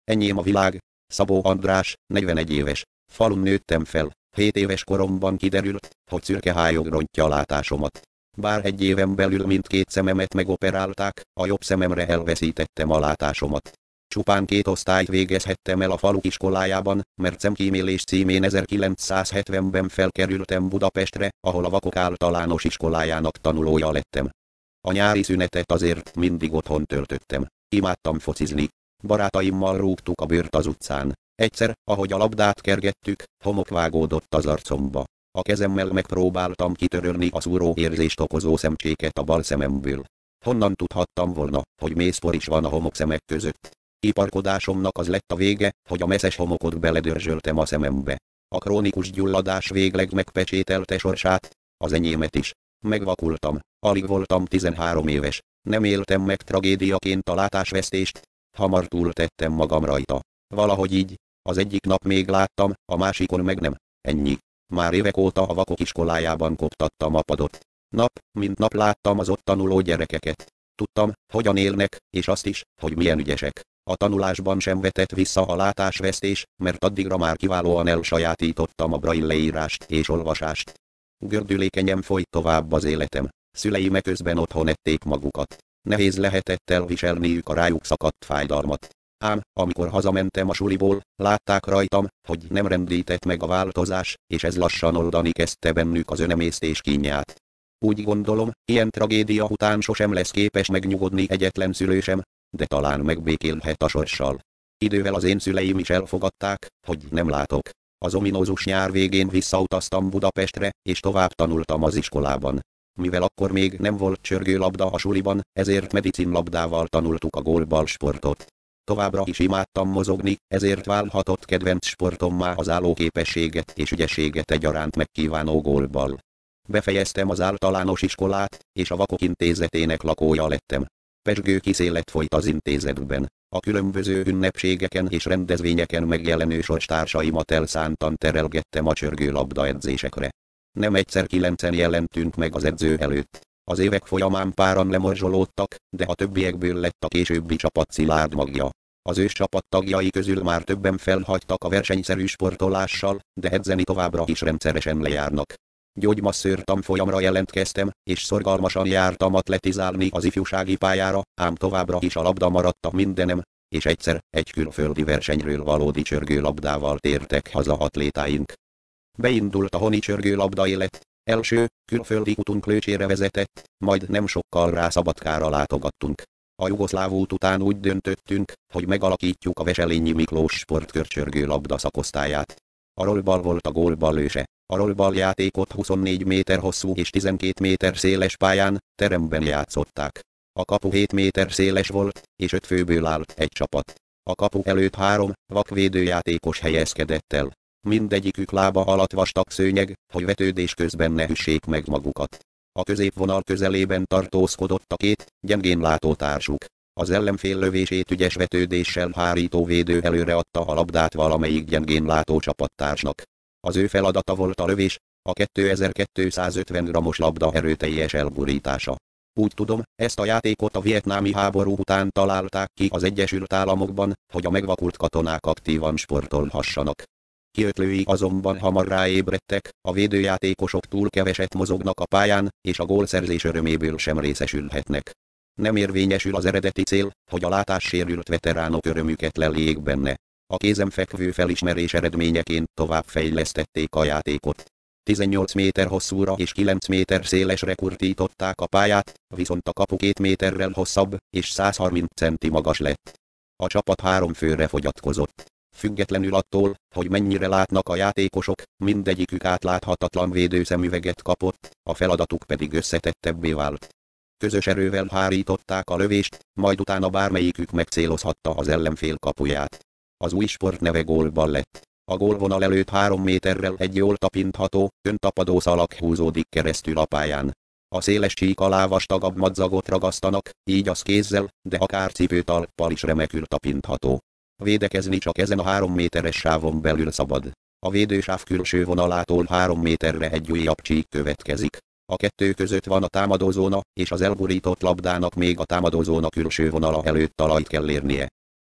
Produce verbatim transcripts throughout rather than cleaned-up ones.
Enyém a világ. Szabó András, negyvenegy éves. Falun nőttem fel. Hét éves koromban kiderült, hogy szürkehályog rontja a látásomat. Bár egy éven belül mindkét szememet megoperálták, a jobb szememre elveszítettem a látásomat. Csupán két osztályt végezhettem el a falu iskolájában, mert szemkímélés címén ezerkilencszázhetvenben felkerültem Budapestre, ahol a vakok általános iskolájának tanulója lettem. A nyári szünetet azért mindig otthon töltöttem. Imádtam focizni. Barátaimmal rúgtuk a bőrt az utcán. Egyszer, ahogy a labdát kergettük, homok vágódott az arcomba. A kezemmel megpróbáltam kitörölni a szúró érzést okozó szemcséket a bal szememből. Honnan tudhattam volna, hogy mészpor is van a homokszemek között? Iparkodásomnak az lett a vége, hogy a meszes homokot beledörzsöltem a szemembe. A krónikus gyulladás végleg megpecsételte sorsát, az enyémet is. Megvakultam, alig voltam tizenhárom éves, nem éltem meg tragédiaként a látásvesztést, hamar túltettem magam rajta. Valahogy így, az egyik nap még láttam, a másikon meg nem, ennyi. Már évek óta a vakok iskolájában koptattam a padot. Nap, mint nap láttam az ott tanuló gyerekeket. Tudtam, hogyan élnek, és azt is, hogy milyen ügyesek. A tanulásban sem vetett vissza a látásvesztés, mert addigra már kiválóan elsajátítottam a braille leírást és olvasást. Gördülékenyen folyt tovább az életem. Szüleim eközben otthon ették magukat. Nehéz lehetett elviselniük a rájuk szakadt fájdalmat. Ám, amikor hazamentem a suliból, látták rajtam, hogy nem rendített meg a változás, és ez lassan oldani kezdte bennük az önemésztés kínját. Úgy gondolom, ilyen tragédia után sosem lesz képes megnyugodni egyetlen szülő sem, de talán megbékélhet a sorssal. Idővel az én szüleim is elfogadták, hogy nem látok. Az ominózus nyár végén visszautaztam Budapestre, és tovább tanultam az iskolában. Mivel akkor még nem volt csörgőlabda a suliban, ezért medicinlabdával tanultuk a gólball sportot. Továbbra is imádtam mozogni, ezért válhatott kedvenc sportommá az állóképességet és ügyességet egyaránt megkívánó gólball. Befejeztem az általános iskolát, és a vakok intézetének lakója lettem. Pezsgő kísérlet folyt az intézetben. A különböző ünnepségeken és rendezvényeken megjelenő sorstársaimat elszántan terelgettem a csörgőlabda edzésekre. Nem egyszer kilencen jelentünk meg az edző előtt. Az évek folyamán páran lemorzsolódtak, de a többiekből lett a későbbi csapat szilárd magja. Az ős csapat tagjai közül már többen felhagytak a versenyszerű sportolással, de edzeni továbbra is rendszeresen lejárnak. Gyógymasszőr tanfolyamra jelentkeztem, és szorgalmasan jártam atletizálni az ifjúsági pályára, ám továbbra is a labda maradt a mindenem, és egyszer egy külföldi versenyről valódi csörgőlabdával tértek haza atlétáink. Beindult a honi csörgőlabda élet. Első, külföldi utunk Lőcsére vezetett, majd nem sokkal rá Szabadkára látogattunk. A jugoszláv út után úgy döntöttünk, hogy megalakítjuk a Veselényi Miklós sportkör csörgőlabda szakosztályát. A rollball volt a gólball őse. A rollball játékot huszonnégy méter hosszú és tizenkét méter széles pályán, teremben játszották. A kapu hét méter széles volt, és öt főből állt egy csapat. A kapu előtt három vakvédőjátékos helyezkedett el. Mindegyikük lába alatt vastag szőnyeg, hogy vetődés közben ne üssék meg magukat. A középvonal közelében tartózkodott a két, gyengén látó társuk. Az ellenfél lövését ügyes vetődéssel hárító védő előre adta a labdát valamelyik gyengén látó csapattársnak. Az ő feladata volt a lövés, a kétezer-kétszázötven grammos labda erőteljes elburítása. Úgy tudom, ezt a játékot a vietnámi háború után találták ki az Egyesült Államokban, hogy a megvakult katonák aktívan sportolhassanak. Kiötlői azonban hamar ráébredtek, a védőjátékosok túl keveset mozognak a pályán, és a gólszerzés öröméből sem részesülhetnek. Nem érvényesül az eredeti cél, hogy a látássérült veteránok örömüket leljék benne. A kézenfekvő felismerés eredményeként továbbfejlesztették a játékot. tizennyolc méter hosszúra és kilenc méter szélesre kurtították a pályát, viszont a kapu két méterrel hosszabb és százharminc centi magas lett. A csapat három főre fogyatkozott. Függetlenül attól, hogy mennyire látnak a játékosok, mindegyikük átláthatatlan védőszemüveget kapott, a feladatuk pedig összetettebbé vált. Közös erővel hárították a lövést, majd utána bármelyikük megcélozhatta az ellenfél kapuját. Az új sport neve gólball lett. A gólvonal előtt három méterrel egy jól tapintható, öntapadó szalag húzódik keresztül a pályán. A széles csík alá vastagabb madzagot ragasztanak, így az kézzel, de akár cipőtalppal is remekül tapintható. Védekezni csak ezen a három méteres sávon belül szabad. A védősáv külső vonalától három méterre egy újabb csík következik. A kettő között van a támadózóna, és az elburított labdának még a támadózóna külső vonala előtt talajt kell érnie.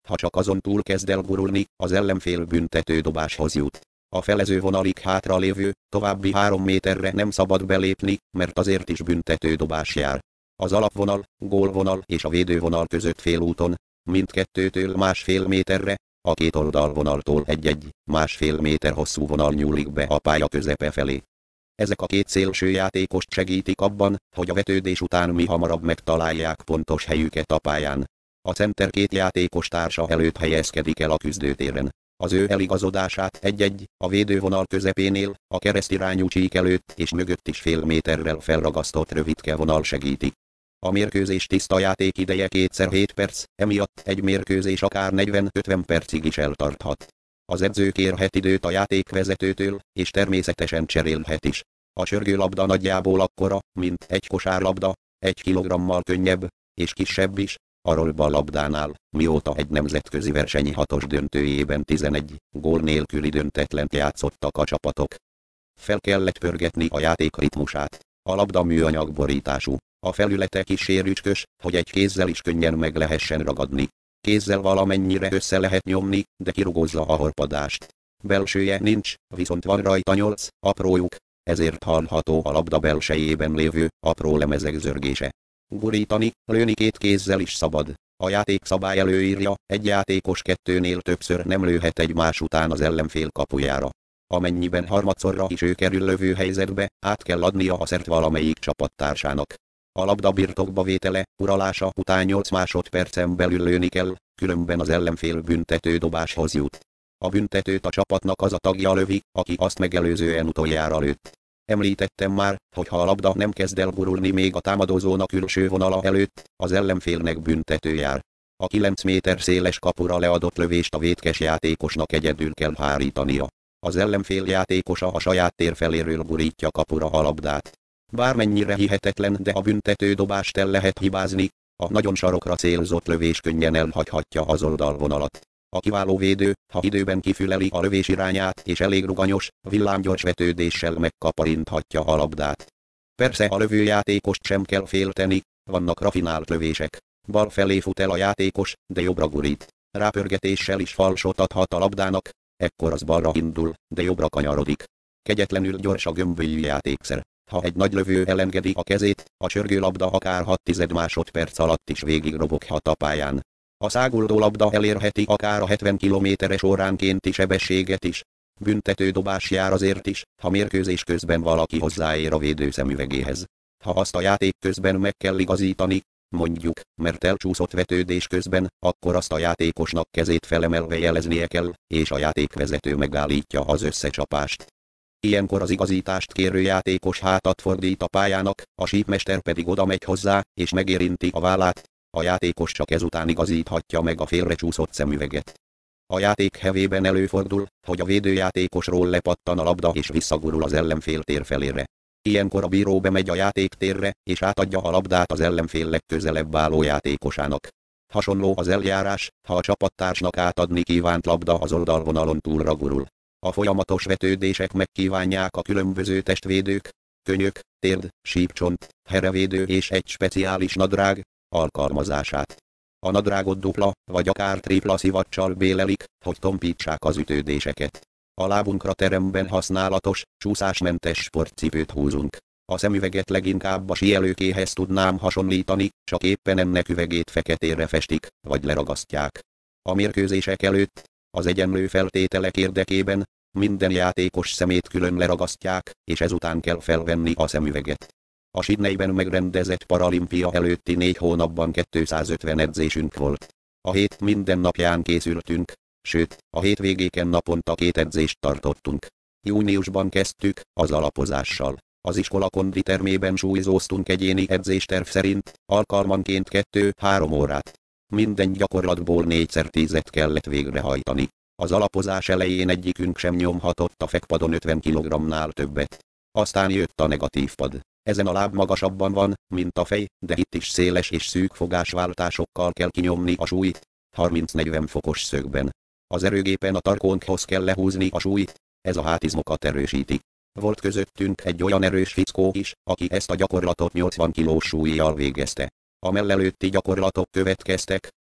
ha csak azon túl kezd el gurulni, az ellenfél büntetődobáshoz jut. A felező vonalig hátra lévő, további három méterre nem szabad belépni, mert azért is büntetődobás jár. Az alapvonal, gólvonal és a védővonal között félúton, mindkettőtől másfél méterre, a két oldalvonaltól egy-egy, másfél méter hosszú vonal nyúlik be a pálya közepe felé. Ezek a két szélső játékost segítik abban, hogy a vetődés után mi hamarabb megtalálják pontos helyüket a pályán. A center két játékos társa előtt helyezkedik el a küzdőtéren. Az ő eligazodását egy-egy, a védővonal közepénél, a keresztirányú csík előtt és mögött is fél méterrel felragasztott rövidke vonal segíti. A mérkőzés tiszta játék ideje kétszer hét perc, emiatt egy mérkőzés akár negyven-ötven percig is eltarthat. Az edző kérhet időt a játékvezetőtől, és természetesen cserélhet is. A sörgőlabda nagyjából akkora, mint egy kosárlabda, egy kilogrammal könnyebb, és kisebb is, a rollball labdánál, mióta egy nemzetközi verseny hatos döntőjében tizenegy gól nélküli döntetlent játszottak a csapatok. Fel kellett pörgetni a játék ritmusát. A labda műanyag borítású. A felülete kissé rücskös, hogy egy kézzel is könnyen meg lehessen ragadni. Kézzel valamennyire össze lehet nyomni, de kirugozza a horpadást. Belsője nincs, viszont van rajta nyolc apró lyuk, ezért hallható a labda belsejében lévő apró lemezek zörgése. Gurítani, lőni két kézzel is szabad. A játékszabály előírja, egy játékos kettőnél többször nem lőhet egymás után az ellenfél kapujára. Amennyiben harmadszorra is ő kerül lövő helyzetbe, át kell adnia a szert valamelyik csapattársának. A labda birtokba vétele, uralása után nyolc másodpercen belül lőni kell, különben az ellenfél büntetődobáshoz jut. A büntetőt a csapatnak az a tagja lövi, aki azt megelőzően utoljára lőtt. Említettem már, hogy ha a labda nem kezd el gurulni még a támadózóna külső vonala előtt, az ellenfélnek büntető jár. A kilenc méter széles kapura leadott lövést a vétkes játékosnak egyedül kell hárítania. Az ellenfél játékosa a saját tér feléről gurítja kapura a labdát. Bármennyire hihetetlen, de a büntetődobást el lehet hibázni, a nagyon sarokra célzott lövés könnyen elhagyhatja az oldalvonalat. A kiváló védő, ha időben kifüleli a lövés irányát és elég ruganyos, villámgyors vetődéssel megkaparinthatja a labdát. Persze a lövőjátékost sem kell félteni, vannak rafinált lövések. Bal felé fut el a játékos, de jobbra gurít. Rápörgetéssel is falsot adhat a labdának, ekkor az balra indul, de jobbra kanyarodik. Kegyetlenül gyors a gömbölyű játékszer. Ha egy nagy lövő elengedi a kezét, a csörgőlabda akár hat tized másodperc alatt is végig roboghat a pályán. A száguldó labda elérheti akár a hetven kilométeres óránkénti sebességet is. Büntetődobás jár azért is, ha mérkőzés közben valaki hozzáér a védő szemüvegéhez. Ha azt a játék közben meg kell igazítani, mondjuk, mert elcsúszott vetődés közben, akkor azt a játékosnak kezét felemelve jeleznie kell, és a játékvezető megállítja az összecsapást. Ilyenkor az igazítást kérő játékos hátat fordít a pályának, a sípmester pedig oda megy hozzá, és megérinti a vállát. A játékos csak ezután igazíthatja meg a félrecsúszott szemüveget. A játék hevében előfordul, hogy a védőjátékosról lepattan a labda és visszagurul az ellenfél tér felére. Ilyenkor a bíró bemegy a játéktérre, és átadja a labdát az ellenfél legközelebb álló játékosának. Hasonló az eljárás, ha a csapattársnak átadni kívánt labda az oldalvonalon túlra gurul. A folyamatos vetődések megkívánják a különböző testvédők, könyök, térd, sípcsont, herevédő és egy speciális nadrág alkalmazását. A nadrágot dupla, vagy akár tripla szivacsal bélelik, hogy tompítsák az ütődéseket. A lábunkra teremben használatos, csúszásmentes sportcipőt húzunk. A szemüveget leginkább a síelőkéhez tudnám hasonlítani, csak éppen ennek üvegét feketére festik, vagy leragasztják. A mérkőzések előtt, az egyenlő feltételek érdekében, minden játékos szemét külön leragasztják, és ezután kell felvenni a szemüveget. A Sydneyben megrendezett paralimpia előtti négy hónapban kétszázötven edzésünk volt. A hét minden napján készültünk, sőt, a hétvégéken naponta két edzést tartottunk. Júniusban kezdtük, az alapozással. Az iskola konditermében súlyzóztunk egyéni edzésterv szerint, alkalmanként kettő-három órát. Minden gyakorlatból négyszer tízet kellett végrehajtani. Az alapozás elején egyikünk sem nyomhatott a fekpadon ötven kilogramnál többet. Aztán jött a negatív pad. Ezen a láb magasabban van, mint a fej, de itt is széles és szűk fogásváltásokkal kell kinyomni a súlyt, harminc-negyven fokos szögben. Az erőgépen a tarkónkhoz kell lehúzni a súlyt, ez a hátizmokat erősíti. Volt közöttünk egy olyan erős fickó is, aki ezt a gyakorlatot nyolcvan kilós súlyjal végezte. A mellelőtti gyakorlatok következtek,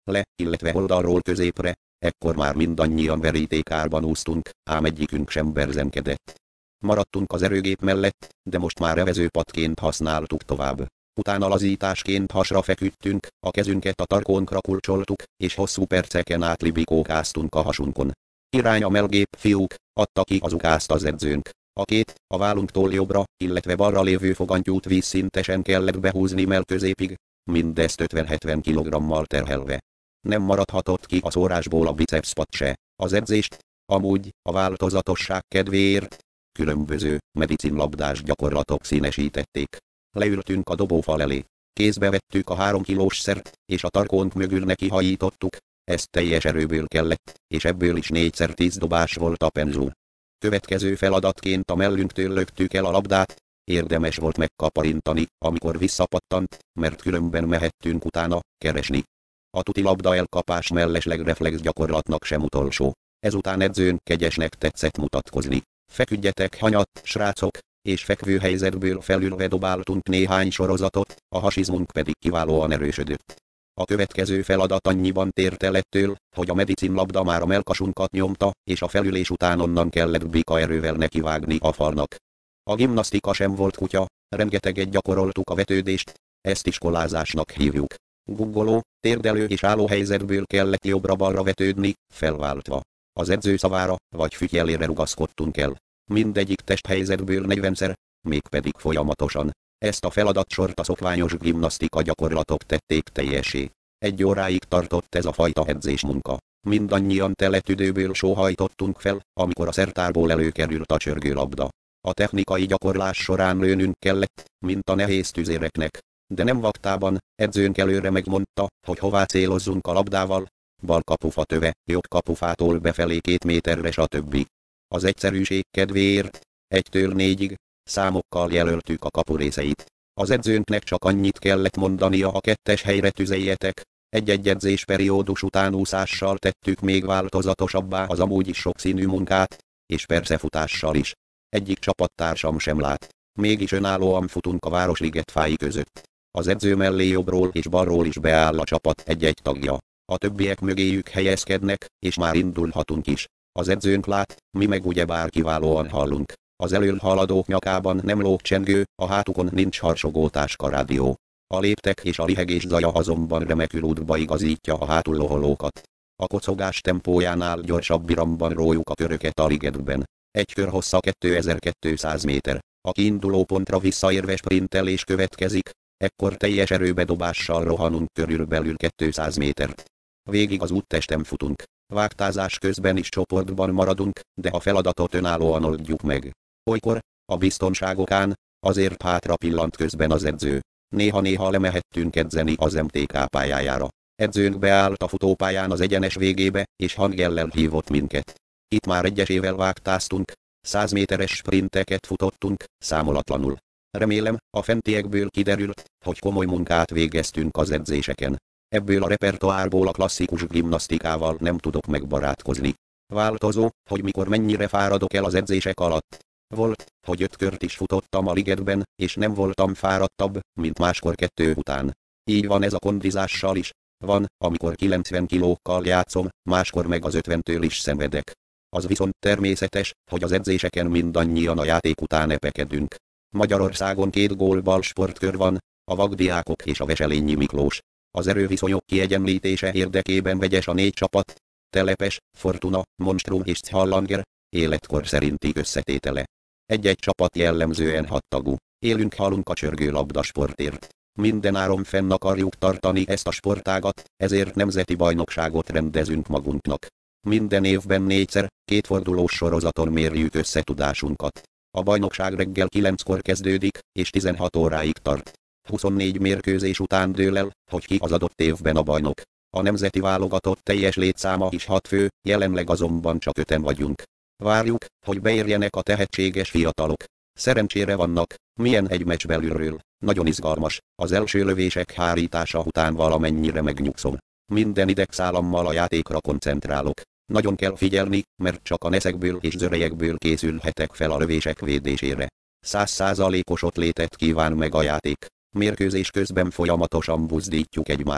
le, illetve oldalról középre, ekkor már mindannyian verítékárban úsztunk, ám egyikünk sem berzenkedett. Maradtunk az erőgép mellett, de most már evezőpadként használtuk tovább. Utána lazításként hasra feküdtünk, a kezünket a tarkónkra kulcsoltuk, és hosszú perceken át libikókáztunk a hasunkon. Irány a mellgép, fiúk, adta ki az ukázt az edzőnk. A két, a vállunktól jobbra, illetve balra lévő fogantyút vízszintesen kellett behúzni mell középig, mindezt ötven-hetven kilogrammal terhelve. Nem maradhatott ki a szórásból a bicepszpad se. Az edzést, amúgy, a változatosság kedvéért, különböző, medicinlabdás gyakorlatok színesítették. Leültünk a dobófal elé. Kézbe vettük a három kilós szert, és a tarkónk mögül neki hajítottuk. Ezt teljes erőből kellett, és ebből is négyszer tíz dobás volt a penzum. Következő feladatként a mellünktől löktük el a labdát. Érdemes volt megkaparintani, amikor visszapattant, mert különben mehettünk utána, keresni. A tuti labda elkapás mellesleg reflex gyakorlatnak sem utolsó. Ezután edzőn kegyesnek tetszett mutatkozni. Feküdjetek hanyat, srácok, és fekvő helyzetből felülve dobáltunk néhány sorozatot, a hasizmunk pedig kiválóan erősödött. A következő feladat annyiban tért el ettől, hogy a medicinlabda már a mellkasunkat nyomta, és a felülés után onnan kellett bika erővel nekivágni a falnak. A gimnasztika sem volt kutya, rengeteget gyakoroltuk a vetődést, ezt iskolázásnak hívjuk. Guggoló, térdelő és álló helyzetből kellett jobbra-balra vetődni, felváltva. Az edző szavára, vagy fütyelére rugaszkodtunk el. Mindegyik testhelyzetből negyvenszer, mégpedig folyamatosan. Ezt a feladatsort a szokványos gimnasztika gyakorlatok tették teljessé. Egy óráig tartott ez a fajta edzésmunka. Mindannyian tele tüdőből sóhajtottunk fel, amikor a szertárból előkerült a csörgőlabda. A technikai gyakorlás során lőnünk kellett, mint a nehéz tüzéreknek. De nem vaktában, edzőnk előre megmondta, hogy hová célozzunk a labdával. Bal kapufa töve, jobb kapufától befelé két méterre, stb. Az egyszerűség kedvéért, egytől négyig, számokkal jelöltük a kapurészeit. Az edzőnknek csak annyit kellett mondania, a kettes helyre tüzeljetek. Egy-egy edzésperiódus után úszással tettük még változatosabbá az amúgy is sokszínű munkát, és persze futással is. Egyik csapattársam sem lát. Mégis önállóan futunk a Városliget fái között. Az edző mellé jobbról és balról is beáll a csapat egy-egy tagja. A többiek mögéjük helyezkednek, és már indulhatunk is. Az edzőnk lát, mi meg ugyebár kiválóan hallunk. Az elől haladók nyakában nem lóg csengő, a hátukon nincs harsogó táskarádió. A léptek és a lihegés zaja azonban remekül útba igazítja a hátul loholókat. A kocogás tempójánál gyorsabb iramban rójuk a köröket a ligetben. Egy kör hossza kétezer-kétszáz méter. A kiinduló pontra visszaérve sprintelés következik, ekkor teljes erőbedobással rohanunk körülbelül kétszáz métert. Végig az úttesten futunk. Vágtázás közben is csoportban maradunk, de a feladatot önállóan oldjuk meg. Olykor, a biztonság okán, azért hátra pillant közben az edző. Néha-néha lemehettünk edzeni az em té ká pályájára. Edzőnk beállt a futópályán az egyenes végébe, és hangjellel hívott minket. Itt már egyesével vágtáztunk, száz méteres sprinteket futottunk, számolatlanul. Remélem, a fentiekből kiderült, hogy komoly munkát végeztünk az edzéseken. Ebből a repertoárból a klasszikus gimnasztikával nem tudok megbarátkozni. Változó, hogy mikor mennyire fáradok el az edzések alatt. Volt, hogy öt kört is futottam a ligetben, és nem voltam fáradtabb, mint máskor kettő után. Így van ez a kondizással is. Van, amikor kilencven kilókkal játszom, máskor meg az ötventől is szenvedek. Az viszont természetes, hogy az edzéseken mindannyian a játék után epekedünk. Magyarországon két gólbal sportkör van, a Vagdiákok és a Veselényi Miklós. Az erőviszonyok kiegyenlítése érdekében vegyes a négy csapat, Telepes, Fortuna, Monstrum és Csallanger, életkor szerinti összetétele. Egy-egy csapat jellemzően hat tagú. Élünk halunk a csörgőlabda sportért. Mindenáron fenn akarjuk tartani ezt a sportágat, ezért nemzeti bajnokságot rendezünk magunknak. Minden évben négyszer, kétfordulós sorozaton mérjük össze tudásunkat. A bajnokság reggel kilenckor kezdődik, és tizenhat óráig tart. huszonnégy mérkőzés után dől el, hogy ki az adott évben a bajnok. A nemzeti válogatott teljes létszáma is hat fő, jelenleg azonban csak öten vagyunk. Várjuk, hogy beérjenek a tehetséges fiatalok. Szerencsére vannak, milyen egy meccs belülről. Nagyon izgalmas, az első lövések hárítása után valamennyire megnyugszom. Minden idegszálammal a játékra koncentrálok. Nagyon kell figyelni, mert csak a neszekből és zörejekből készülhetek fel a lövések védésére. Száz százalékos ott létet kíván meg a játék. Mérkőzés közben folyamatosan buzdítjuk egymást.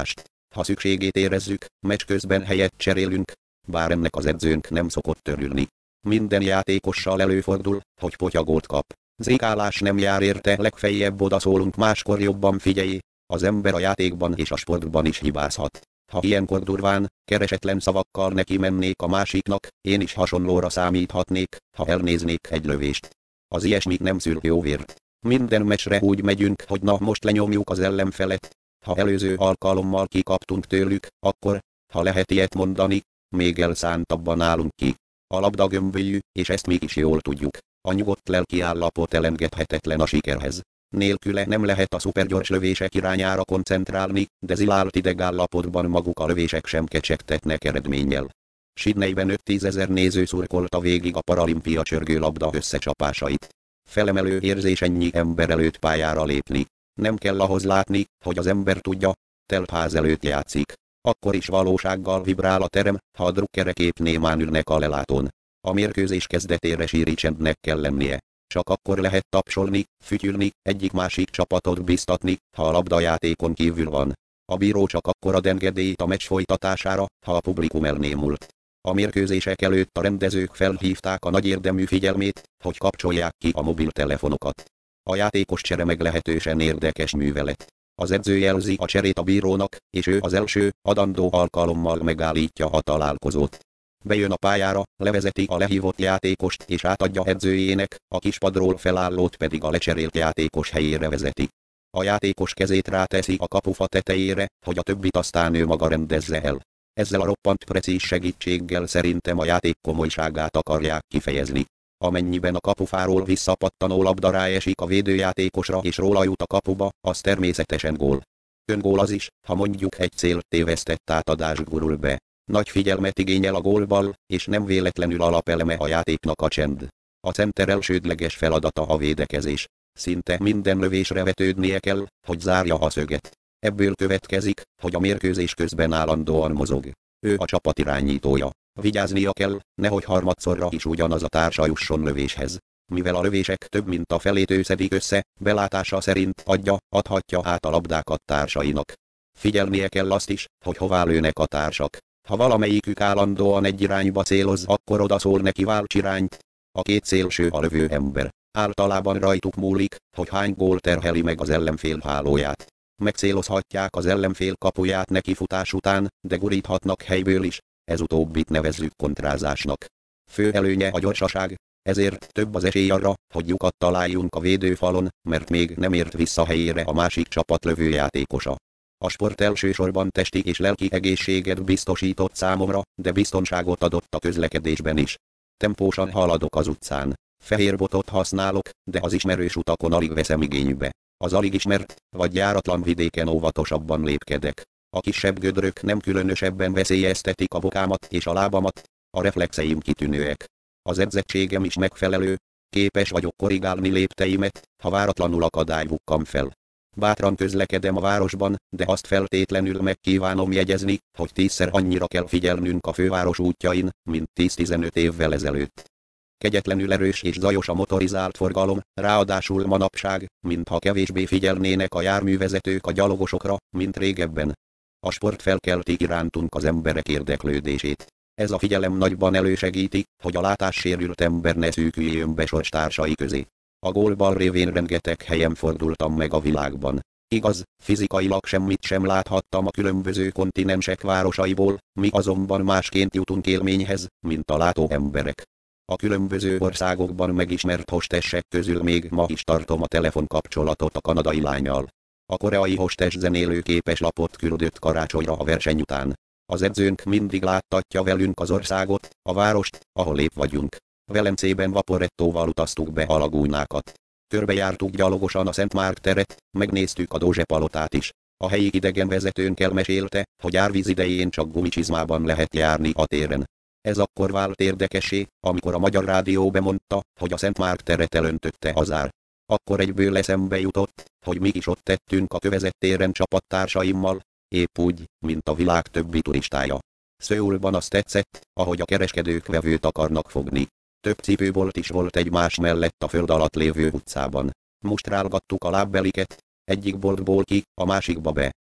ha szükségét érezzük, meccs közben helyet cserélünk, bár ennek az edzőnk nem szokott örülni. Minden játékossal előfordul, hogy potyagót kap. Zékálás nem jár érte, legfeljebb odaszólunk, máskor jobban figyelj, az ember a játékban és a sportban is hibázhat. Ha ilyenkor durván, keresetlen szavakkal neki mennék a másiknak, én is hasonlóra számíthatnék, ha elnéznék egy lövést. Az ilyesmik nem szül jó vért. Minden meccsre úgy megyünk, hogy na most lenyomjuk az ellenfelet. Ha előző alkalommal kikaptunk tőlük, akkor, ha lehet ilyet mondani, még elszántabban állunk ki. A labda gömbölyű, és ezt mégis jól tudjuk. A nyugodt lelki állapot elengedhetetlen a sikerhez. Nélküle nem lehet a szupergyors lövések irányára koncentrálni, de zilált idegállapotban maguk a lövések sem kecsegtetnek eredménnyel. Sydneyben öt-tízezer néző szurkolta végig a paralimpia csörgőlabda összecsapásait. Felemelő érzés ennyi ember előtt pályára lépni. Nem kell ahhoz látni, hogy az ember tudja, telt ház előtt játszik. Akkor is valósággal vibrál a terem, ha a drukkerek épp némán ülnek a lelátón. A mérkőzés kezdetére síri csendnek kell lennie. Csak akkor lehet tapsolni, fütyülni, egyik-másik csapatot biztatni, ha a labdajátékon kívül van. A bíró csak akkor ad engedélyt a meccs folytatására, ha a publikum elnémult. A mérkőzések előtt a rendezők felhívták a nagy érdemű figyelmét, hogy kapcsolják ki a mobiltelefonokat. A játékos csere meglehetősen érdekes művelet. Az edző jelzi a cserét a bírónak, és ő az első, adandó alkalommal megállítja a találkozót. Bejön a pályára, levezeti a lehívott játékost és átadja edzőjének, a kispadról felállót pedig a lecserélt játékos helyére vezeti. A játékos kezét ráteszi a kapufa tetejére, hogy a többit aztán ő maga rendezze el. Ezzel a roppant precíz segítséggel szerintem a játék komolyságát akarják kifejezni. Amennyiben a kapufáról visszapattanó labda ráesik a védőjátékosra és róla jut a kapuba, az természetesen gól. Öngól az is, ha mondjuk egy célt tévesztett átadás gurul be. Nagy figyelmet igényel a gólbal, és nem véletlenül alapeleme a játéknak a csend. A center elsődleges feladata a védekezés. Szinte minden lövésre vetődnie kell, hogy zárja a szöget. Ebből következik, hogy a mérkőzés közben állandóan mozog. Ő a csapat irányítója. Vigyáznia kell, nehogy harmadszorra is ugyanaz a társa jusson lövéshez. Mivel a lövések több mint a felét ő szedik össze, belátása szerint adja, adhatja át a labdákat társainak. Figyelnie kell azt is, hogy hová lőnek a társak. Ha valamelyikük állandóan egy irányba céloz, akkor odaszól neki válts irányt. A két szélső a lövő ember. Általában rajtuk múlik, hogy hány gól terheli meg az ellenfél hálóját. Megcélozhatják az ellenfél kapuját neki futás után, de guríthatnak helyből is, ez utóbbit nevezzük kontrázásnak. Fő előnye a gyorsaság, ezért több az esély arra, hogy lyukat találjunk a védőfalon, mert még nem ért vissza helyére a másik csapat lövőjátékosa. A sport elsősorban testi és lelki egészséget biztosított számomra, de biztonságot adott a közlekedésben is. Tempósan haladok az utcán. Fehér botot használok, de az ismerős utakon alig veszem igénybe. Az alig ismert, vagy járatlan vidéken óvatosabban lépkedek. A kisebb gödrök nem különösebben veszélyeztetik a bokámat és a lábamat, a reflexeim kitűnőek. Az edzettségem is megfelelő, képes vagyok korrigálni lépteimet, ha váratlanul akadály bukkam fel. Bátran közlekedem a városban, de azt feltétlenül meg kívánom jegyezni, hogy tízszer annyira kell figyelnünk a főváros útjain, mint tíz-tizenöt évvel ezelőtt. Kegyetlenül erős és zajos a motorizált forgalom, ráadásul manapság, mintha kevésbé figyelnének a járművezetők a gyalogosokra, mint régebben. A sport felkelti irántunk az emberek érdeklődését. Ez a figyelem nagyban elősegíti, hogy a látássérült ember ne szűküljön be sorstársai közé. A gólbal révén rengeteg helyen fordultam meg a világban. Igaz, fizikailag semmit sem láthattam a különböző kontinensek városaiból, mi azonban másként jutunk élményhez, mint a látó emberek. A különböző országokban megismert hostessek közül még ma is tartom a telefonkapcsolatot a kanadai lánnyal. A koreai hostes zenélőképes lapot küldött karácsonyra a verseny után. Az edzőnk mindig láttatja velünk az országot, a várost, ahol épp vagyunk. Velencében vaporettóval utaztuk be a lagúnákat. Körbejártuk gyalogosan a Szent Márk teret, megnéztük a Dózse palotát is. A helyi idegenvezetőnk elmesélte, hogy árvíz idején csak gumicsizmában lehet járni a téren. Ez akkor vált érdekessé, amikor a Magyar Rádió bemondta, hogy a Szent Márk teret elöntötte az ár. Akkor egyből eszembe jutott, hogy mi is ott tettünk a kövezett téren csapattársaimmal, épp úgy, mint a világ többi turistája. Szöulban azt tetszett, ahogy a kereskedők vevőt akarnak fogni. Több cipőbolt is volt egymás mellett a föld alatt lévő utcában. Mustrálgattuk a lábbeliket, egyik boltból ki, a másikba be.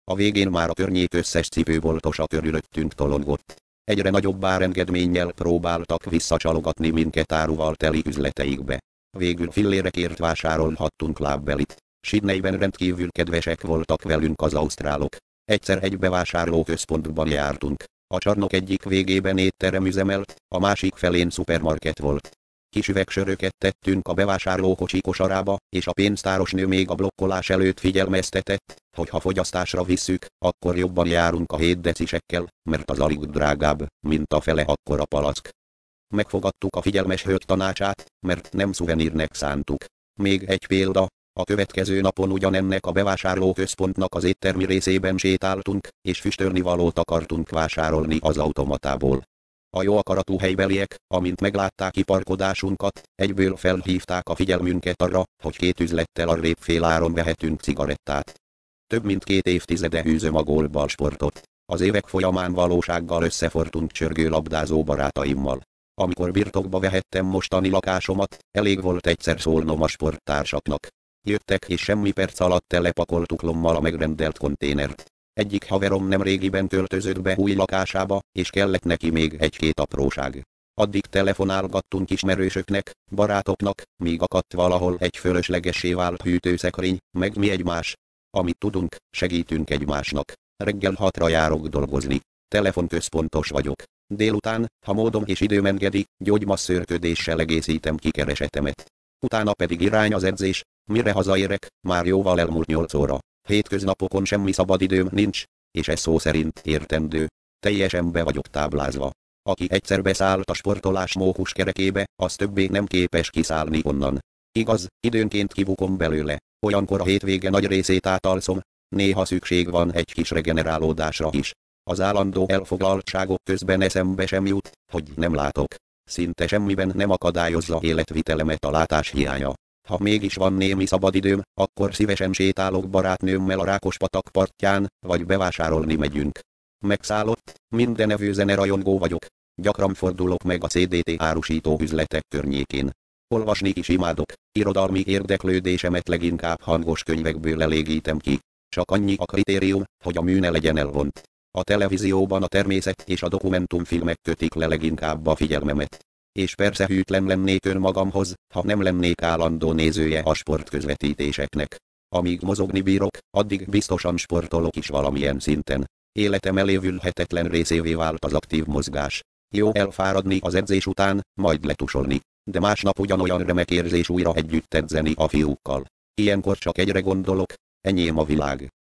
A végén már a környék összes cipőboltosa körülöttünk tolongott. Egyre nagyobb árengedménnyel próbáltak visszacsalogatni minket áruval teli üzleteikbe. Végül fillérekért vásárolhattunk lábbelit. Sydneyben rendkívül kedvesek voltak velünk az ausztrálok. Egyszer egy bevásárlóközpontban jártunk. A csarnok egyik végében étterem üzemelt, a másik felén szupermarket volt. Kis üvegsöröket tettünk a bevásárlókocsi kosarába, és a pénztárosnő még a blokkolás előtt figyelmeztetett, hogy ha fogyasztásra visszük, akkor jobban járunk a hét decisekkel, mert az alig drágább, mint a fele akkora palack. Megfogadtuk a figyelmes hölgy tanácsát, mert nem szuvenírnek szántuk. Még egy példa, a következő napon ugyanennek a bevásárlóközpontnak az éttermi részében sétáltunk, és füstölnivalót akartunk vásárolni az automatából. A jó akaratú helybeliek, amint meglátták kiparkodásunkat, egyből felhívták a figyelmünket arra, hogy két üzlettel arrébb féláron vehetünk cigarettát. Több mint két évtizede űzöm a golfball sportot. Az évek folyamán valósággal összefortunk csörgő labdázó barátaimmal. Amikor birtokba vehettem mostani lakásomat, elég volt egyszer szólnom a sporttársaknak. Jöttek és semmi perc alatt telepakoltuk lommal a megrendelt konténert. Egyik haverom nemrégiben költözött be új lakásába, és kellett neki még egy-két apróság. Addig telefonálgattunk ismerősöknek, barátoknak, míg akadt valahol egy fölöslegessé vált hűtőszekrény, meg mi egymás. Amit tudunk, segítünk egymásnak. Reggel hatra járok dolgozni. Telefonközpontos vagyok. Délután, ha módom és időm engedi, gyógymasszőrködéssel egészítem ki keresetemet. Utána pedig irány az edzés, mire hazaérek, már jóval elmúlt nyolc óra. Hétköznapokon semmi szabadidőm nincs, és ez szó szerint értendő. Teljesen be vagyok táblázva. Aki egyszer beszállt a sportolás mókus kerekébe, az többé nem képes kiszállni onnan. Igaz, időnként kibukom belőle, olyankor a hétvége nagy részét átalszom, néha szükség van egy kis regenerálódásra is. Az állandó elfoglaltságok közben eszembe sem jut, hogy nem látok. Szinte semmiben nem akadályozza életvitelemet a látás hiánya. Ha mégis van némi szabadidőm, akkor szívesen sétálok barátnőmmel a Rákospatak partján, vagy bevásárolni megyünk. Megszállott, mindenevő zenerajongó vagyok. Gyakran fordulok meg a cé dé té árusító üzletek környékén. Olvasni is imádok, irodalmi érdeklődésemet leginkább hangos könyvekből elégítem ki. Csak annyi a kritérium, hogy a mű ne legyen elvont. A televízióban a természet és a dokumentumfilmek kötik le leginkább a figyelmemet. És persze hűtlen lennék önmagamhoz, ha nem lennék állandó nézője a sportközvetítéseknek. Amíg mozogni bírok, addig biztosan sportolok is valamilyen szinten. Életem elévülhetetlen részévé vált az aktív mozgás. Jó elfáradni az edzés után, majd letusolni. De másnap ugyanolyan remek érzés újra együtt edzeni a fiúkkal. Ilyenkor csak egyre gondolok, enyém a világ.